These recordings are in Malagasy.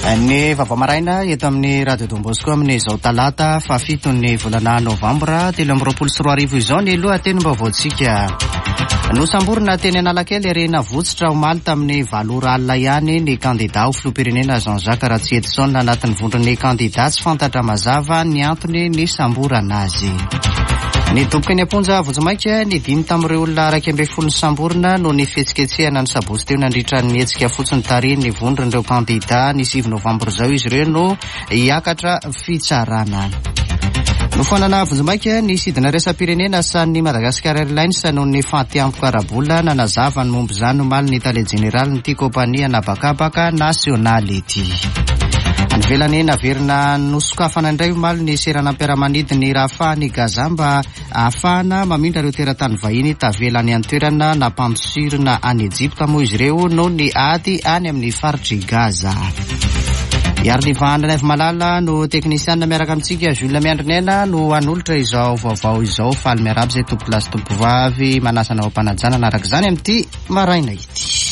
Ny vavamaraina eto amin'ny Radio Don Bosco amin'izao talata fahafiton'ny volana novambra 2024 izao ny lohatenim-baovaontsika. Nosamborina teny Analakely ary navotsitra omaly tamin'ny 7 alina ihany ny kandidata ho filoham-pirenena Jean-Jacques Ratziedson anatin'ny vondron'ny kandidata tsy fantatra mazava ny antony ny samborana azy. Ny doboka ny amponja vojomaika ny dimy tamin'ireo olona 12 samborina no ny fihetsiketsehana ny sabotsy teo nandritra ny hetsika fotsiny tary ny vondron'ireo kandidata ny 9 novambra izao izy ireo no hiakatra fitsarana. Nofanana vojomaika ny sidina raisam-pirenena san'ny Madagascar Airlines noho ny fahatiampoka arabola nanazava ny momba izany omaly ny Italie Général ny kompania nabakabaka nasionaly ity. Nivelany naverina nosokafana indray omaly ny seranam-piaramanidiny Rafahany Gaza mba ahafahana mamindra ireo teratany vahiny tavelany an-toerana nampandosirina any Ejipta moa izy ireo no ny ady any amin'ny faritry Gaza. Iarlivan Naivo Malala no teknisianina miaraka amintsika Jules Miandrinena no anolotra izao vaovao izao faly miarabo izay tompolasy tompovavy manasana ao ampanajana anaraka izany amin'ity maraina ity.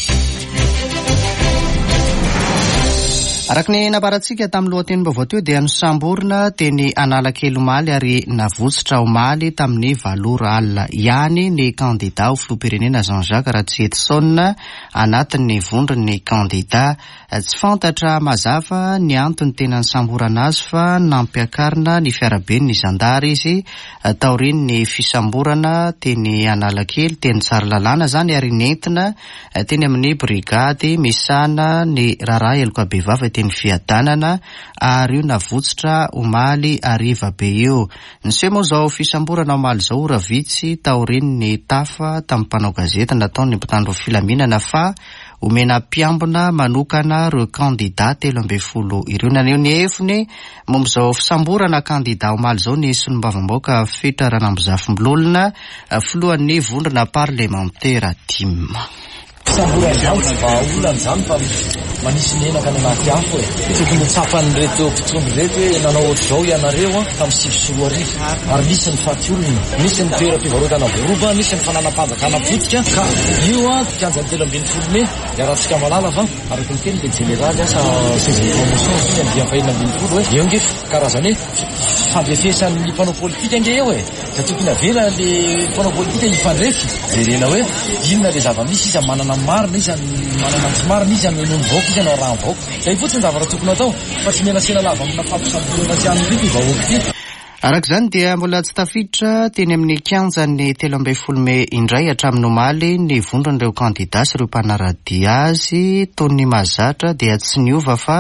Araka ny nabarantsika tamin'ny lohatenim-baovao teo dia nosamborina teny Analakely omaly ary navotsitra omaly tamin'ny 7 alina ihany ny kandidata ho filoham-pirenena Jean-Jacques Ratziedson anatin'ny vondron'ny kandidata tsy fantatra mazava ny antony tena nisamborana azy fa nampiakarina ny fiarabeny ny zandary izy taoriny ny fisamborana teny Analakely teny Tsaralalàna zany ary nentina teny amin'ny brigady misana ny raharaha Elokabevava teny fiadanana ary io navotsitra omaly ariva be io. Niseho moa zao fisamborana omaly zao ora vitsy taoriny ny tafa tamin'ny mpanao gazety nataony mpitandro filaminana fa omena mpiambina manokana ireo kandidata 12 ireo naneo ny hefiny momba izao fisamborana kandidata omaly zao ny solombavamboaka Feta Ranambozafimbololona filohan'ny vondrona parlementaire DIM. Samborana mba olona izany fa manisy menaka ny anaty afo tokony hotsapan'ireto mpitondro reto hoe nanao ohatr'izao ianareo tamin'ny 7 arivo ary misy ny faty-olona, misy ny toeram-pivarotana voroba, misy ny fananam-panjakana potika ka io kianjan'ny 17 iarahantsika malala fa araka ny teny le Général asa sezony promotion sy andia fahina 12 hoe eo nge karazany fandrefesan'ny mpanao politika nge eo da tokony avela le mpanao politika hifandrefy jerena hoe inona le zava-misy izy manana marina izy manana tsy marina izy anonon vaoka izy anao raha vaoka zay fotsiny zavatra tokony atao fa tsy mena sena lava amina fampisamborana sy an'ny riko vahoaka ity. Araka izany dia mbola tsy tafiditra teny amin'ny kianjan'ny 13 Mey indray hatramin'ny omaly ny vondron'ireo kandidata sy ireo mpanaradia azy Tony Mazatra dia tsy niova fa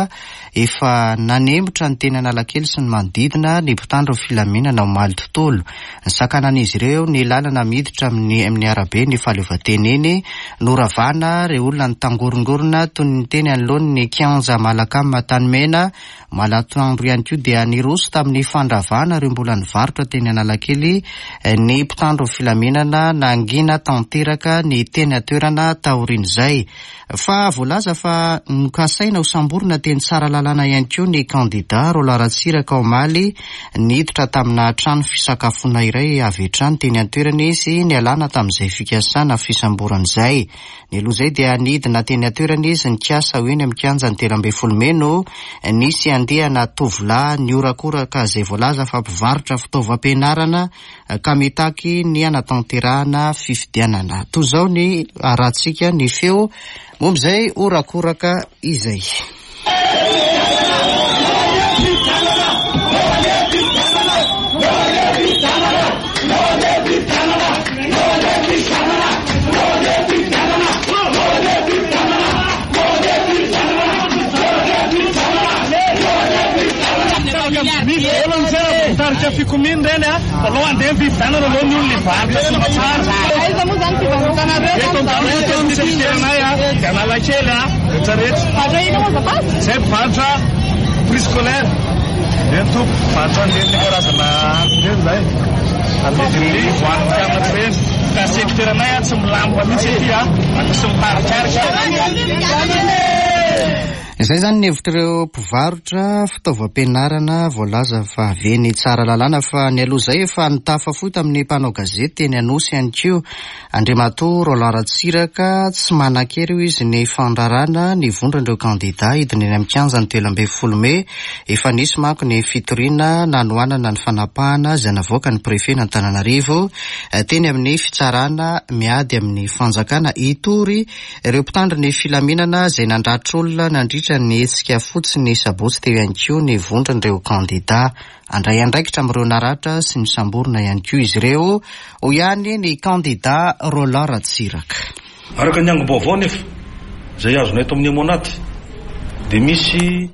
efa nanembotra ny teny Analakely sy ny manodidina ny mpitandro filaminana omaly tontolo. Ny sakanan'izy ireo ny lalana miditra amin'ny arabe ny fahaleovan-teny iny noravana ireo olona ny tangorongorona toy ny teny anoloany ny kianja Malakamy Matanimena Malatoandro ihany koa dia niroso tamin'ny fandravana ireo mbola nivarotra teny Analakely ny mpitandro filaminana nangina tanteraka ny teny atoerana taorin'izay fa voalaza fa nokasaina ho samborina teny Tsaralalàna ihany koa ny kandidata Roland Ratsiraka omaly niditra tamina trano fisakafoana iray avy hatrany teny atoerana izy ny alana tamin'izay fikasana fisamboran'izay. Ny aloha izay dia nidina teny atoerana izy nikasa hoe ny amikanjany 13 Mey no nisy andehana tovolahy niorakoraka izay voalaza fa mpivarotra fitaovam-pianarana ka mitaky ny anatanterahana fifidianana. Toy izao ny arahantsika ny feo momba izay orakoraka izay. Ficomindo dele, falou andem pitando no mundo livre, isso não faz. Aí vamos dar fica na rede. Então também tem que ser na ya, que na laquela, direito. Mas aí não faz? Sempre faz pré-escolar. Dentro faz dentro coração na, dentro daí. Ali dele, quando chama três, kasih kita na ya sembilan kami setia, aku sempat cari. Izay zany ny hevitr'ireo mpivarotra fitaovam-pianarana voalaza fa aveny tsara lalàna fa ny aloha izay efa nitafafoty amin'ny mpanao gazety eny Anosy ihany koa. Andriamatoa Roland Ratsiraka tsy manan-kery io izy ny fandrarana ny vondron'ireo kandida hidiny eny amin'ny kianjany 12 Mey. Efa nisy manko ny fitoriana nanoanana ny fanapahana izay navoaka ny prefet n'Antananarivo teny amin'ny fitsarana miady amin'ny fanjakana Itory. Ireo mpitandro ny filaminana izay nandratra olona nandritra ny hetsika fotsiny sabotsy teo ihany koa ny vondron'ireo kandida. Andray andraikitra amin'ireo naratra sy misamborona ihany koa izy ireo. Ho ihany ny kandida Roland Ratsiraka. Araka ny angom-baovao nefa izay azonay eto amin'ny amoanaty dia misy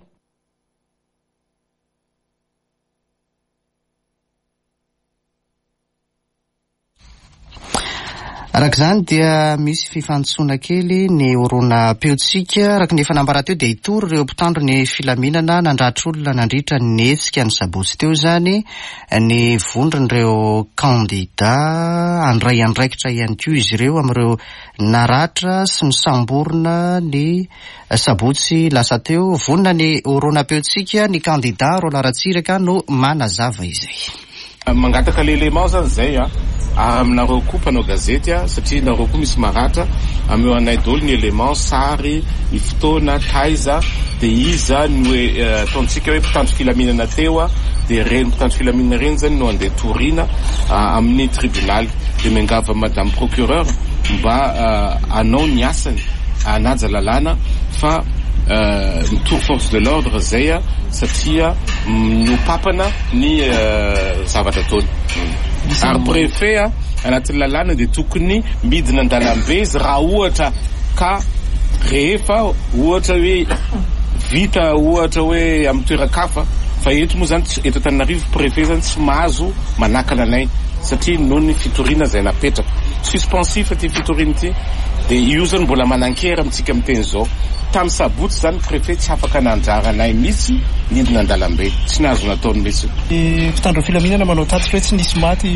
araka izany dia misy fifantsoana kely ny orona peotsika araka ny fanambarateo dia hitory ireo mpitandro ny filaminana nandratra olona nandritra ny hetsika ny sabotsy teo zany ny vondron'ireo kandida. Andray andraikitra ihany koa izy ireo amin'ireo naratra sy misamborona ny sabotsy lasa teo. Vonona ny orona peotsika ny kandida Roland Ratsiraka no manazava izay. Mangataka l'élément zany zay aminareo koa mpanao gazety satria nareo koa misy maratra ameo anay daholo ny élément sary ny fotoana taiza dia iza ny hoe ataontsika hoe mpitandro filaminana teo dia reny mpitandro filaminana reny zany no andeha torina amin'ny tribunal dia miangava madame procureur mba anao ny asany anaja lalàna fa mitory force de l'ordre zay satria miopapana ny zavatra ataony. Ary préfet anatin'ny lalàna dia tokony midina an-dalambe izy raha ohatra ka rehefa ohatra hoe vita ohatra hoe amin'ny toeran-kafa fa eto moa zany eto Antananarivo préfet zany tsy mahazo manakana anay satria noho ny fitoriana izay napetraka suspensif ty fitoriana ty dia io zany mbola manan-kera amintsika amin'ny teny izao. Tamin'ny sabotsy zany préfet tsy afaka nanjara anay mihitsy nidina an-dalambe tsy nahazo nataony mihitsy. Mpitandro filaminana manao tatitra hoe tsy nisy maty.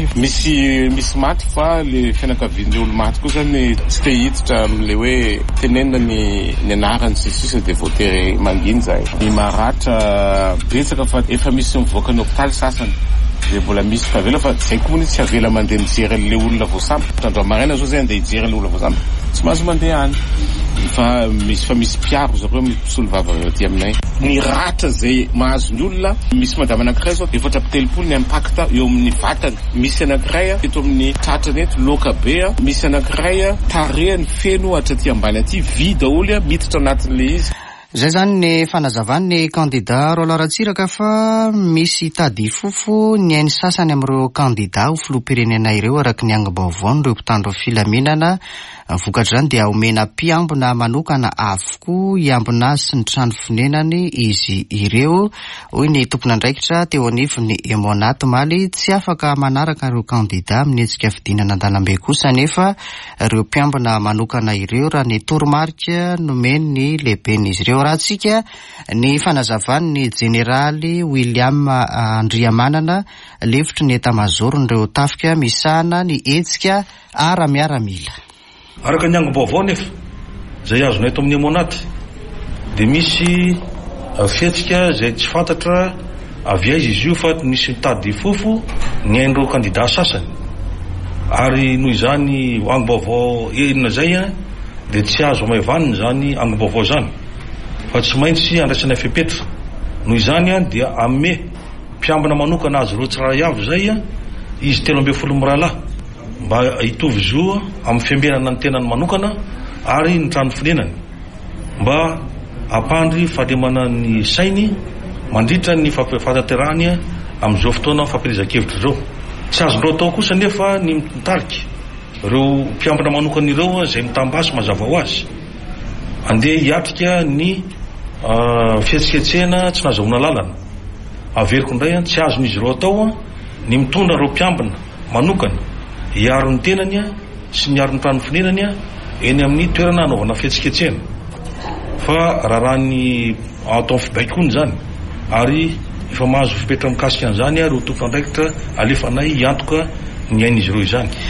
Misy maty fa le fianakavian'ny olo maty koa zany tsy te hiditra amin'le hoe tenenina ny anarany sisisa dia voatery manginy zay. Ny maratra betsaka fa efa misy mivoaka ny hôpitaly sasany dia mbola misy favela fa zay koa mony tsy avela mandeha mijery an'le olona voasampy. Tandro maraina zao zay andeha hijery an'le olona voasampy tsy mahazo mandeha any fa misy piaro zareo misolo vava aty aminay. Ny ratra zay mahazo ny olona misy madama anankiray zao 4 ny impacta eo amin'ny vatany. Misy anankiray eto amin'ny tratrany eto loka be misy anankiray tarehany feno atraty ambany aty vy daholo miditra anatin'le izy. Zay zany ny fanazavany ny kandida Roland Ratsiraka fa misy tady fofo ny ainy sasany amin'ireo kandida ho filoham-pirenena ireo araka ny angom-baovao ireo mpitandro filaminana. Vokatra izany dia omena mpiambina manokana avokoa hiambina sy ny trano fonenany izy ireo. Hoy ny tompon'andraikitra teo anivon'ny Emona Tomaly tsy afaka manaraka ireo kandida amin'ny hetsika fidinana an-dalambe kosa nefa ireo mpiambina manokana ireo raha ny toromarika nomeny ny lehiben'izy ireo. Raha tsika ny fanazavany ny jeneraly William Andriamanana lefitry ny etamazoro ireo tafika misahana ny hetsika ara-miaramila. Araka ny angom-baovao nefa izay azonay eto amin'ny amoanaty dia misy fihetsika izay tsy fantatra avy aiza izy io fa nisy tady fofo ny hain'ireo kandida sasany ary noho izany angom-baovao enina zay dia tsy azo maivanina zany angom-baovao zany fa tsy maintsy andraisana fepetra. Noho izany dia ame mpiambina manokana azy ireo tsiray avy zay izy 13 miralahy mba hitovy zo amin'ny fiambenana ny tenany manokana ary ny trano fonenany mba ampandry fahalemana ny sainy mandritra ny fahaterahany amin'izao fotoana fampirizan-kevitra izao. Tsy azondreo atao kosa nefa ny mitariky ireo mpiambina manokana ireo izay mitambasy mazava ho azy andeha hiatrika ny fihetsiketsehana tsy nahazoana lalana. Averiko indray tsy azon'izy ireo atao ny mitondra ireo mpiambina manokana hiaro ny tenany sy niaro ny trano fonenany eny amin'ny toerana anaovana fihetsiketsehana fa raha ny atao fibaikony zany ary efa mahazo fipetra mikasika an'izany ary ho tompon'andraikitra alefanay hiantoka ny ain'izy ireo izany.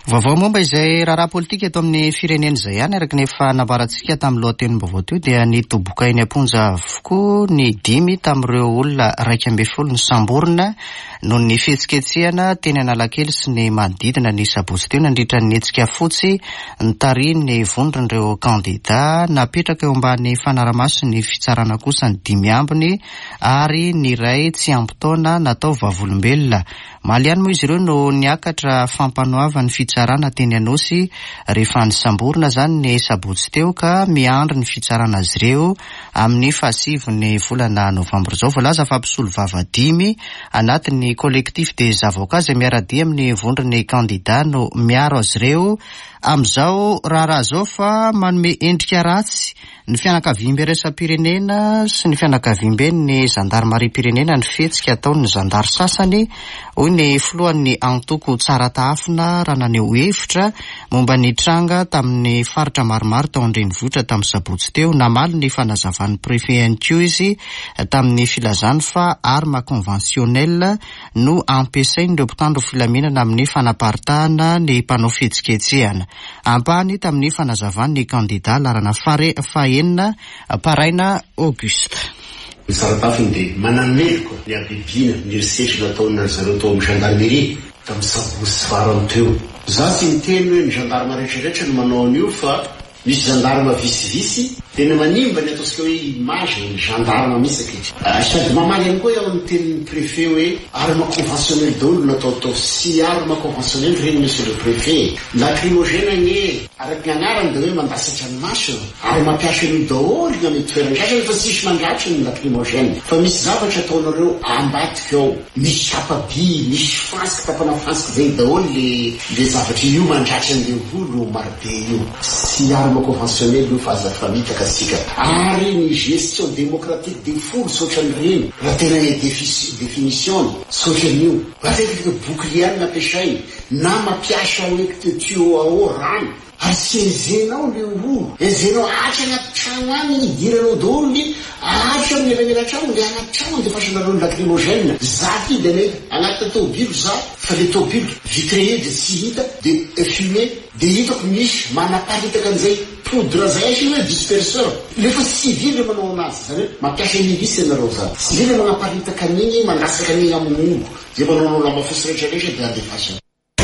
Vaovao momba izay raharaha politika eto amin'ny firenena izay ihany araka nefa nambarantsika tamin'ny lohatenim-baovao teo dia nitoboka eny am-ponja avokoa ny 5 tamin'ireo olona 12 ny samborina noho ny fihetsiketsehana teny Analakely sy ny manodidina ny sabotsy teo nandritra ny hetsika fotsy ny tariny vondron'ireo kandida napetraka eo ambany fanaramaso ny fitsarana kosa ny 5 ambiny ary ny iray tsy ampy-taona natao vavolombelona. Maliany moa izy ireo no niakatra fampanoava ny fitsarana teny Anosy rehefa nisamborina zany ny sabotsy teo ka miandry ny fitsarana azy ireo amin'ny 7 ny volana novambra zao. Voalaza fa mpisolo vava 5 anatin'ny collectif des avocats izay miaradia amin'ny vondron'ny kandida no miaro azy ireo amin'izao raharaha zao fa manome endrika ratsy ny fianakaviam-be raisam-pirenena sy ny fianakaviam-ben'ny zandarmaria-pirenena ny fihetsika ataon'ny zandary sasany hoy ny filohan'ny antoko tsara tafina raha naneho hevitra momba ny tranga tamin'ny faritra maromaro tao an-drenivohitra tamin'ny sabotsy teo namaly ny fanazavan'ny préfet NQ izy tamin'ny filazany fa arma conventionnelle no ampiasain'ireo mpitandro filaminana amin'ny fanaparitahana ny mpanao fihetsiketsehana. Ampahany tamin'ny fanazavany ny kandida larana fahenina Paraina Auguste. Ny saratafiny dia manameloko ny abibina ny risetra nataon'ny zareo tao amin'ny gendarmerie tamin'ny sabotsy farany teo. Za tsy miteny hoe ny gendarme rehetrarehetra no manao an'io fa misy gendarme visivisy tena manimba ny ataosika hoe image ny gendarme misy aketra. Sady mamaly ihany koa eo amin'ny tenin'ny préfet hoe arme conventionnelle daholo nataotao sy arme conventionnelle reny monsieur le préfet. Lacrymogène gne araky ny anarany dia hoe mandasatra ny maso ary mampiasa an'io daholo ny amin'ny toeran-drasany fa tsisy mandratra ny lacrymogène. Fa misy zavatra ataonareo ambadika ao, misy sapaby, misy fasika tapana fasika zay daholo le zavatra io mandratra an'ilay olo marobe io. Sy arme conventionnelle io fa aza famitaka sika. Ary ny gestion démocratique des foules sotrany reny raha tena ny définition sotran'io matetika bouclier nampiasainy na mampiasa hoe tuyau à eau rano ary tsy enzenao le olo enzenao atra anaty trano any idiranao daholo ny atra amin'ny elanela-trano le anaty trano dia fasanareo ny lacrymogène zaty dia mety anaty tobilo za fa le tobilo vitré dia tsy hita dia fumé dia hitako misy manaparitaka an'izay poudre zay sy hoe disperseur lefa civil manao anazy zany hoe mampiasa milice ianareo zany civil manaparitaka an'igny mangasaka an'igny amin'ny ongo zay manao lamba fosy rehetrarehetra dia andefasana.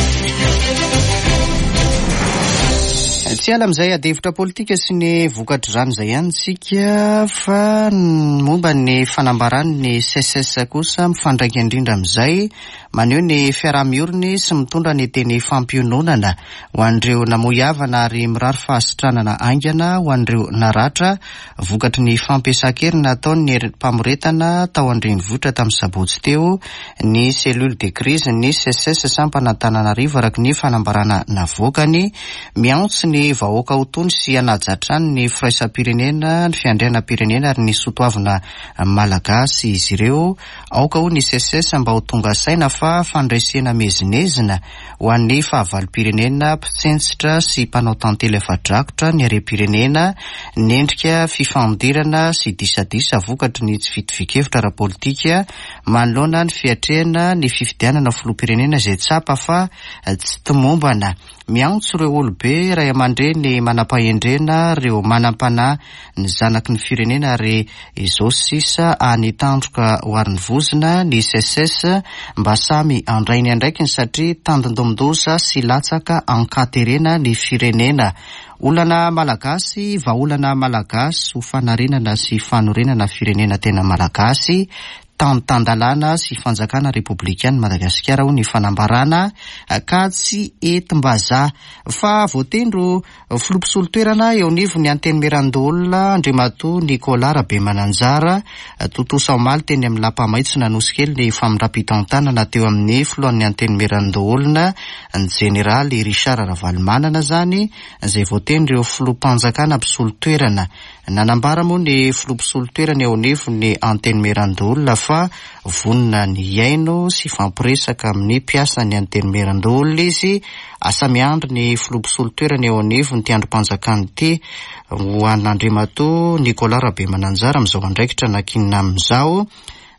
Tsy ala amin'izay adevitra politika sy ny vokatra izany izay ihany tsika fa momba ny fanambarany ny CSS kosa mifandraika indrindra amin'izay maneho ny fiaraha-mioriny sy mitondra ny teny fampiononana ho an'ireo namoiavana ary mirary fahasitranana aingana ho an'ireo naratra vokatry ny fampiasan-kerina ataon'ny mpamoretana tao an-drenivohitra tamin'ny sabotsy teo ny cellule de crise ny CSS Sampanantananarivo araky ny fanambarana navokany miantsy ny vahoaka hotony sy anajatrany ny firaisam-pirenena ny fiandrianam-pirenena ary ny sotoavina malagasy izy ireo aoka ho ny CSS mba ho tonga saina fa fandraisena mezinezina ho an'ny fahavalo-pirenena mpitsentsitra sy mpanao tantely efa-drakotra ny harem-pirenena ny endrika fifandirana sy disadisa vokatry ny tsy fitovikevitra ara-politika manoloana ny fiatrehana ny fifidianana filoha-pirenena izay tsapa fa tsy timombana. Miantso ireo olobe ray aman-dreny manam-pahendrena reo manam-panahy ny zanaky ny firenena ary izao sisa anitandroka ho ary ny vozona ny CSS mba samy andrainy andraikiny satria tandindomindoza sy latsaka ankaterena ny firenena. Olana malagasy, vaolana malagasy ho fanarenana sy fanorenana firenena tena malagasy tandalana sy fanjakana republikana Madagasikara ho ny fanambarana ka tsy entim-bazaha fa voatendro filopisolo toerana eo nivo ny anteny Merandolona Andriamato Nicolas Rabemananjara Totosa Omaly teny amin'ny lampamaitso nanosy ny famindrapitantanana teo amin'ny filohan'ny anteny Merandolona ny generaly Richard Ravalomanana zany izay voatendro eo filompanjakana mpisolo toerana nanambara moa ny filopisolo toerana eo nivo ny anteny Merandolona fa vonina ny iaino sy fampiresaka amin'ny mpiasa ny anteny Merandolona izy asa miandry ny filopisolo toerana eo anivo ny tiandrom-panjakany ty ho an'Andriamato Nicolas Rabemananjara amin'izao andraikitra nakinina amin'izao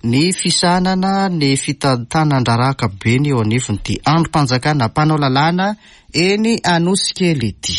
ny fisanana ny fitantanandraraka be ny eo anivony ty androm-panjakana mpanao lalàna eny Anosikely ity.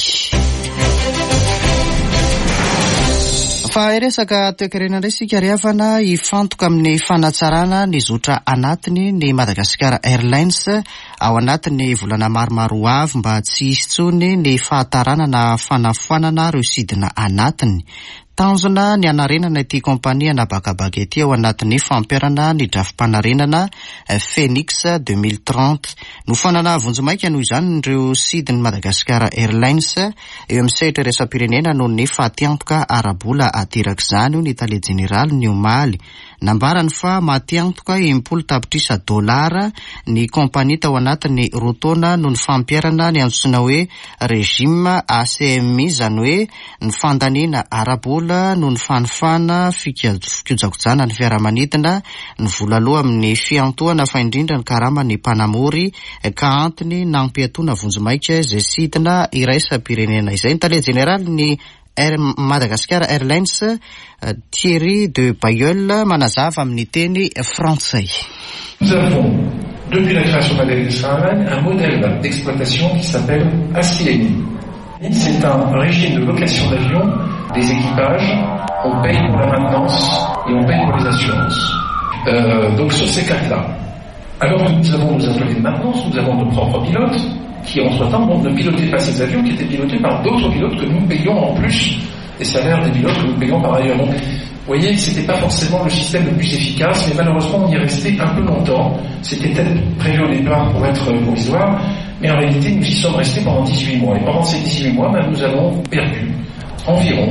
Fa iresaka toekarena indray sika riavana ifantoka amin'ny fanatsarana ny zotra anatiny ny Madagascar Airlines ao anatiny volana maromaro avy mba tsy hisy tsony ny fahatarana na fanafoanana ireo sidina anatiny. Tanjona ny anarenana ity kompania na bakabaka ity ao anatin'ny fampiarana ny drafim-panarenana Phoenix 2030. No fanana vonjomaika noho izany ireo sidiny Madagascar Airlines eo amin'ny sehatra iraisam-pirenena noho ny fahatiantoka arabola ateraka izany ny Tale General ny omaly. Nambarany fa matiantoka $10 ny kompania tao anatin'ny rotona noho ny fampiarana ny antsoina hoe régime ACMI, izany hoe ny fandaniana arabola noho ny fanofana fikojakojana ny fiaramanidina ny volaloha amin'ny fiantohana fa indrindra ny karama ny mpanamory ka antony nampiatoana vonjomaika izay sidina iraisam-pirenena izay. Ny Tale General ny Madagascar Airlines Thierry de Bayeul manazava amin'ny teny frantsay. Nous avons, depuis la création de Madagascar Airlines, un modèle d'exploitation qui s'appelle ACMI. C'est un régime de location d'avion des équipages. On paye pour la maintenance et on paye pour les assurances. Donc sur ces cartes-là. Alors que nous avons nos ateliers de maintenance, nous avons nos propres pilotes qui entre-temps ne pilotaient pas ces avions, qui étaient pilotés par d'autres pilotes que nous payons en plus des salaires des pilotes que nous payons par ailleurs. Donc, vous voyez, c'était pas forcément le système le plus efficace, mais malheureusement on y est resté un peu longtemps. C'était peut-être prévu au départ pour être provisoire, mais en réalité nous y sommes restés pendant 18 mois. Et pendant ces 18 mois, nous avons perdu environ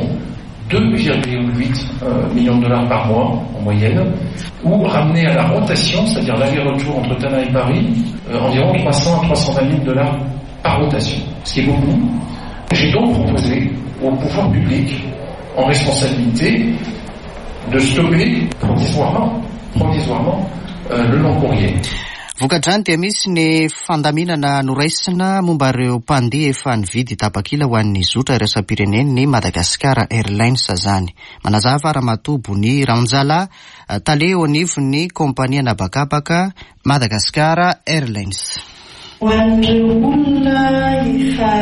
2,8 millions de dollars par mois en moyenne, ou ramené à la rotation, c'est-à-dire l'aller-retour entre Tana et Paris, environ 300 à 320 000 dollars par rotation, ce qui est beaucoup. J'ai donc proposé au pouvoir public, en responsabilité, de stopper provisoirement le long courrier. Vokadrany dia misy ny fandaminana noraisina momba ireo mpandeha efa nividy tapakila ho an'ny zotra iraisam-pireneny Madagascar Airlines zany. Manazava Ramatobo ny Ranjala tale eo anivon'ny kompania nabakabaka Madagascar Airlines. Ho an'ireo olona efa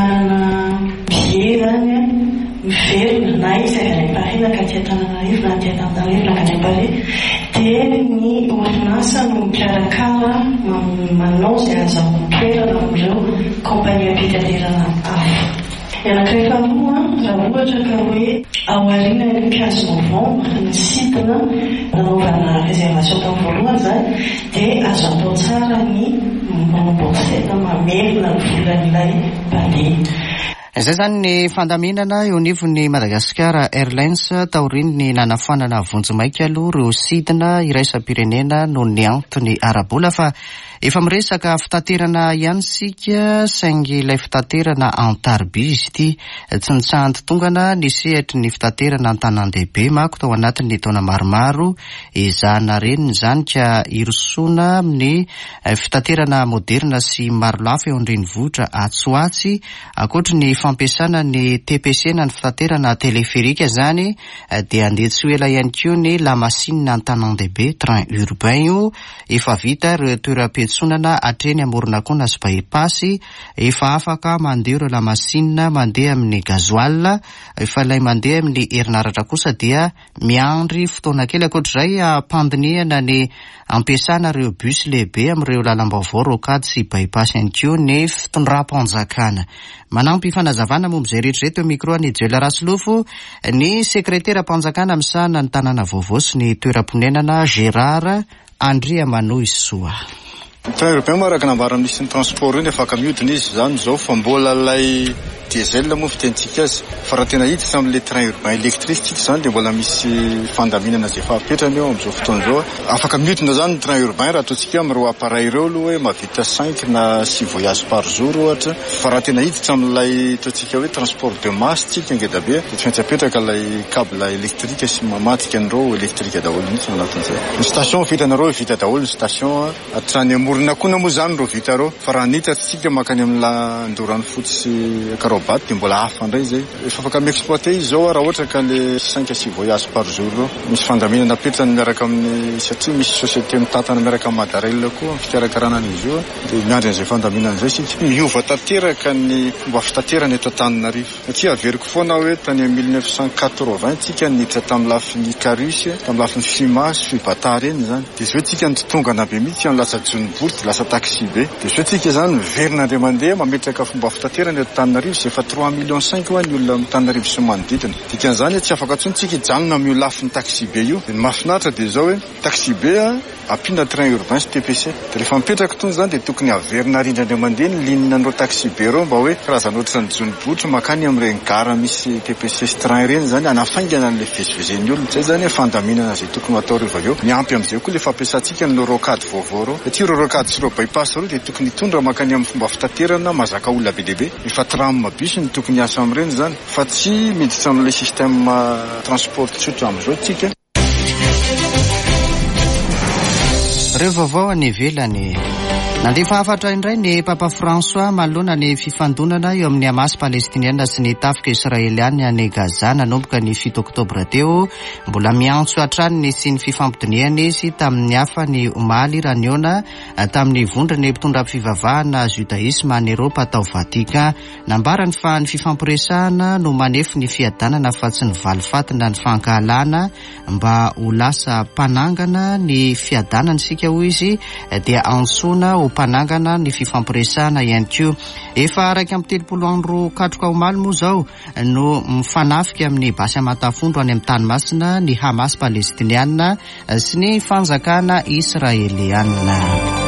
manana billet zany miverina na izy any Paris ka aty Antananarivo na aty Antananarivo na any Paris, dia ny orinasa no mikarakara manao izay azahoany toerana amin'ireo kompania mpitanterana hafa. Ny anankiray faharoa, raha ohatra ka hoe ao aorianan'ny 15 novembre ny sidina nanaovana réservation tamin'ny voalohany zany, dia azo atao tsara ny mamboatsena mamerina ny volan'ilay mpandeha. Izay zany ny fandaminana eo anivon'ny Madagascar Airlines taorian'ny nanafoanana vonjomaika aloha ireo sidina iraisam-pirenena noho ny antony arabola fa efa miresaka fitaterana ihany sika saingy ilay fitaterana Antarby izy ity tsy nitsandy tongana nisehatra ny fitaterana an-tanàn-dehibe mako tao anatin'ny taona maromaro izahana reniny zany ka irosoana amin'ny fitaterana moderna sy maro lafa eo an-drenivohitra Atsoatsy akoatra ny fampiasana ny TPC na ny fitaterana teleferika zany dia andeha tsy ela ihany koa ny lamasinina an-tanàn-dehibe train urbain io efa vita ireo toeram-piantsonana atreny amorona koa sy bypassy efa afaka mandeha ireo lamasinina mandeha amin'ny gazoil efa ilay mandeha amin'ny herinaratra kosa dia miandry fotoana kely akoatr'izay ampandiniana ny ampiasana ireo bus lehibe amin'ireo lalam-baovao rokady sy bypassy ihany koa ny fitondram-panjakana. Manampy fanazavana momba izay rehetrarehetra eo micro ny Joel Rasolofo ny sekretera mpanjakana misahana ny tanàna vaovao sy ny toeram-ponenana Gérard Andria Manoisoa. Train urbain maraka nambarana misy ny transport iny afaka miodina izy zany zao fa mbola lay diesel moa fitentsika azy fa raha tena hita sam'le train urbain électrique zany dia mbola misy fandaminana zay fahapetrany eo am'izao fotoana zao afaka miodina zany ny train urbain raha ataontsika amin'ireo appareil ireo aloha hoe mavita 5 na 6 voyage par jour ohatra fa raha tena hita sam'lay ataontsika hoe transport de masse tsika ngeda be dia tsy maintsy apetraka lay câble électrique sy mamatika an'ireo électrique daholo mihitsy anatin'izay. Ny station vitanareo vita daholo ny station hatrany amorona vorona koa moa zany ro vita reo fa raha nitatsika makany amin'ny landorany fotsy karobaty dia mbola hafa indray zay efa afaka miexploiter izy zao raha ohatra ka le 5 à 6 voyage par jour reo misy fandaminana petrany miaraka amin'ny satria misy société mitatana miaraka amin'ny madarela koa fikarakarana an'izy io dia miandry an'izay fandaminana zay sika miova tanteraka ny fomba fitaterana eto Antananarivo satria averiko foana hoe tany 1980 tsika niditra tamin'ny lafin'ny Carus tamin'ny lafin'ny Fima sy Fibata reny zany dia zao tsika nitotongana be mihitsy amin'ny lasa Jonibort lasa taxi be dia zao tsika zany miverina andray mandeha mametraka fomba fitaterana eto Antananarivo sy efa 3,5 millions ho an'ny olona amin'ny Antananarivo sy manodidina dikan'izany tsy afaka tsony tsika hijanona amin'io lafin'ny taxi be io dia mahafinaritra dia zao hoe taxi be ampina train urbain sy TPC dia rehefa mipetraka tony zany dia tokony averina rindra andray mandeha ny ligne nireo taxi be reo mba hoe karazana ohatra ny Jonibort makany amin'ireny gara misy TPC sy train ireny zany anafaingana an'ilay fivezivezen'ny olona zay zany fandaminana zay tokony atao rehefa eo miampy amin'izay koa le fampiasantsika ny rocade vaovao reo satria ireo rocade sy ireo bypass reo dia tokony hitondra makany amin'ny fomba fitaterana mazaka olona be lehibe efa tram bus ny tokony asa amin'ireny zany fa tsy miditra amin'ilay système transport tsotra amin'izao tsika. Ireo vaovao any ivelany. Nandefa hafatra indray ny Papa François manoloana ny fifandonana eo amin'ny Hamas Palestiniana sy ny tafika Israeliana any Gaza nanomboka ny 7 Oktobra teo. Mbola miantso hatrany sy ny fifampidiniana izy tamin'ny hafa ny omaly raniona tamin'ny vondrony mpitondra fivavahana judaisme any Eropa tao Vatika. Nambarany fa ny fifampiresahana no manefy ny fiadanana fa tsy ny valifatina ny fankahalana mba ho lasa mpanangana ny fiadanana sika hoy izy dia antsona mpanangana ny fifampiresahana ihany koa. Efa 1 katroka omaly moa zao no mifanafika amin'ny basy amatafondro any amin'ny tanymasina ny Hamas Palestiniana sy ny fanjakana Israeliana.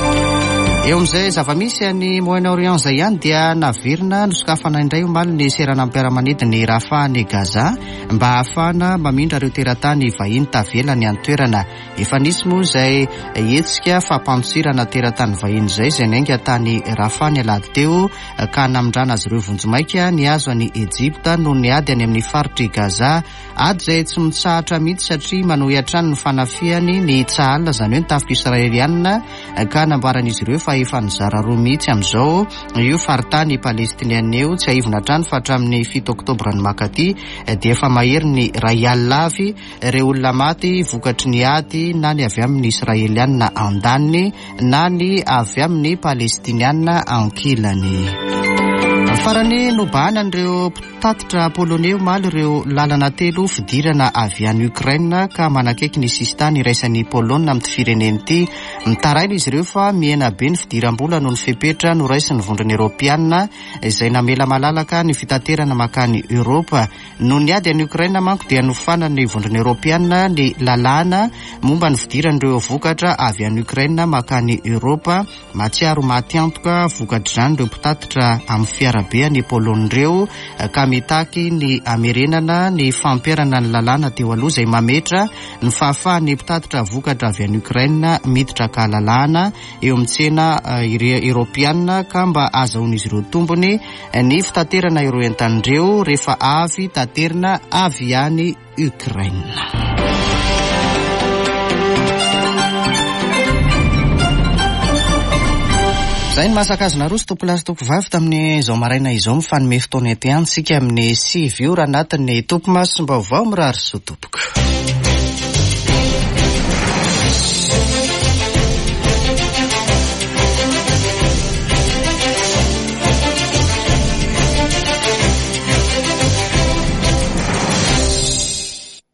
Eo amin'izay zava-misy any Moyen-Orient zay ihany dia naverina nosokafana indray omaly ny seranam-piaramanidiny Rafah ny Gaza mba ahafahana mamindra ireo teratany vahiny tavelany any toerana. Efa nisy moa izay hetsika fampantsirana teratany vahiny izay nainga tany Rafah ny alady teo ka namindrana azy ireo vonjomaika ny azo any Ejipta no niady any amin'ny faritry Gaza ady izay tsy mitsahatra mihitsy satria manohy hatrany ny fanafiany ny tsahalina izany hoe ny tafika Israeliana ka nambaran'izy ireo fa efa nizara roa mihitsy amin'izao io faritany Palestiniana eo tsy aivina hatrany fa hatramin'ny 7 Oktobra ny makaty dia efa mahery ny ray alina avy ireo olona maty vokatry ny ady na ny avy amin'ny Israeliana andaniny na ny avy amin'ny Palestiniana ankilany. Farany nobahana ireo mpitatitra polonais omaly ireo lalana telo fidirana avy any Ukraine ka manakaiky ny sistany iraisan'ny Polonina amin'ny fireneny ity. Mitaraina izy ireo fa miena be ny fidiram-bola noho ny fepetra no raisin'ny vondrony Europiana izay namela malalaka ny fitaterana makany Europa. No niady any Ukraine manko dia nofana ny vondrony Europiana ny lalàna momba ny fidiran'ireo vokatra avy any Ukraine makany Europa. Matsiaro matiantoka vokatra izany ireo mpitatitra amin'ny fiarabe ny Polonina ireo ka mitaky ny amerenana ny fampiarana ny lalàna teo aloha izay mametra ny fahafahan'ny mpitatitra vokatra avy any Ukraine miditra ka lalàna eo amin'ny tsena Europiana ka mba azahoan'izy ireo tombony ny fitaterana ireo entan'ireo rehefa avy taterina avy any Ukraine. Zay ny mahasakazona roa sy tompolasy tompovavy tamin'ny izao maraina izao mifanome fotoana ety antsika amin'ny 7 ora anatin'ny tompomaso mbaovao mirary sotopoka.